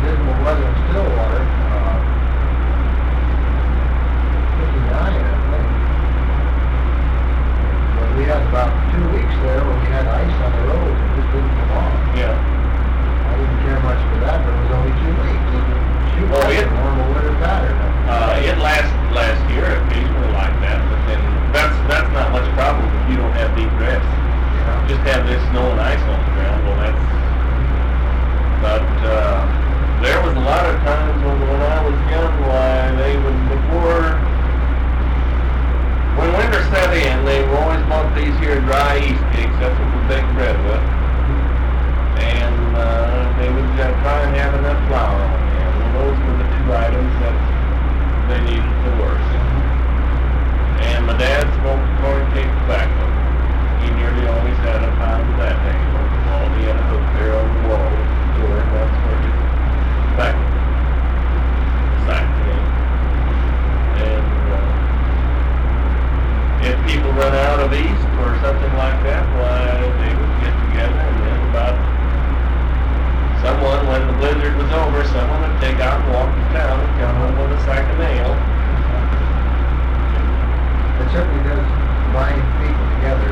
dismal weather in Stillwater. 59, I think. But we had about 2 weeks there where we had ice on the roads and just didn't come off. Yeah. I didn't care much for that, but it was only 2 weeks. Shoot, Oh, that's a normal winter pattern. It last year occasionally like that, but then that's not much problem if you don't have deep drifts. Yeah. Just have this snow and ice on the ground. Well, but there was a lot of times when I was young, why they would when winter set in, they would always bought these here dry yeast cakes. That's what we bake bread with, and they would try and have enough flour on there. Well, those were the two items that they needed the worst. And my dad smoked corn cake tobacco. He nearly always had a pound of that hanging on the wall. He had a hook there on the wall with the door, and that's where his tobacco sack came. And if people run out of yeast or something like that, why, they would get together, and then when the blizzard was over, someone would take out and walk to town and come home with a sack of nail. It certainly does bind people together.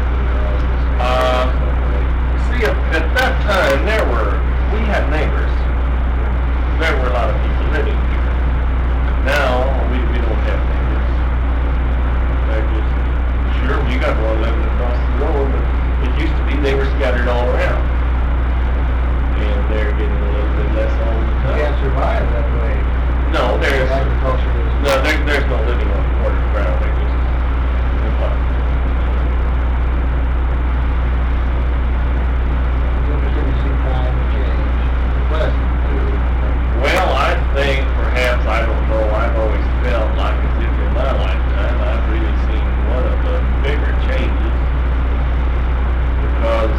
See, at that time, we had neighbors. There were a lot of people living here. Now, we don't have neighbors. They're just, sure, we got one living across the road, but it used to be they were scattered all around. And they're getting a little bit less all the time. You can't survive that way. No, there's no living on the water ground. They're just impossible. It's interesting to see time change. Pleasant, too. Well, I think perhaps, I don't know, I've always felt like as if in my lifetime I've really seen one of the bigger changes, because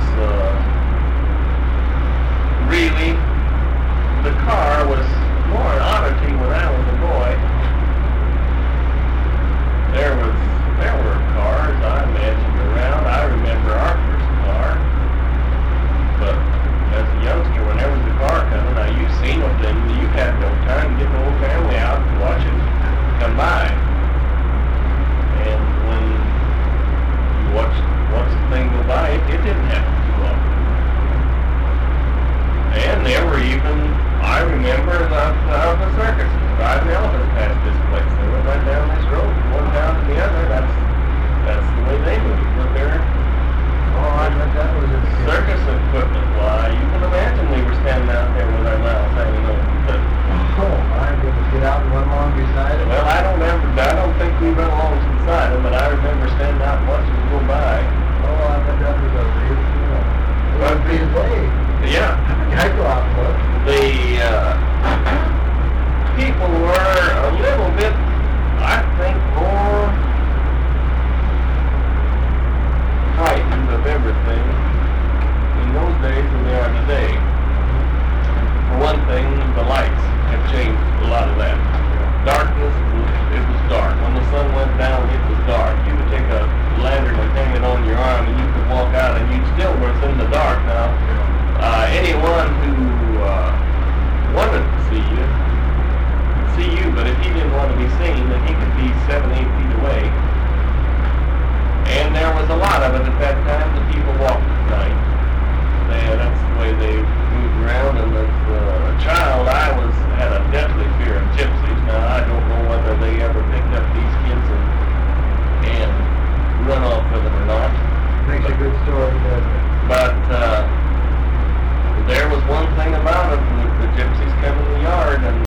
really the car was more an oddity when I was a boy. There were cars, I imagined, around. I remember our first car, but as a youngster, whenever the car coming, now you've seen them, then you had no time to get the whole family out to watch it come by. And when you watched the thing go by, it didn't happen too often. And there were even, I remember the circus driving elephants past this place. They went right down this road, from one town to the other. That's the way they moved. But they're I bet that was a circus equipment. Why, you can imagine we were standing out there with our mouths hanging open. But, oh, my goodness, get out and run along beside it. well, I don't think we run along beside them, but I remember standing out and watching them go by. Oh, I bet that was a real, it would be his way. Yeah. I'd go out and look. The people were a little bit, I think, more frightened of everything in those days than they are today. For one thing, the lights have changed a lot of that. Darkness, it was dark. When the sun went down, it was dark. You would take a lantern and hang it on your arm, and you could walk out, and you still was in the dark. Now, anyone who wanted to see you could see you, but if he didn't want to be seen, then he could be 7, 8 feet away. And there was a lot of it at that time. The people walked at night. That's the way they moved around. And as a child, I had a deathly fear of gypsies. Now, I don't know whether they ever picked up these kids and run off with them or not. Makes a good story,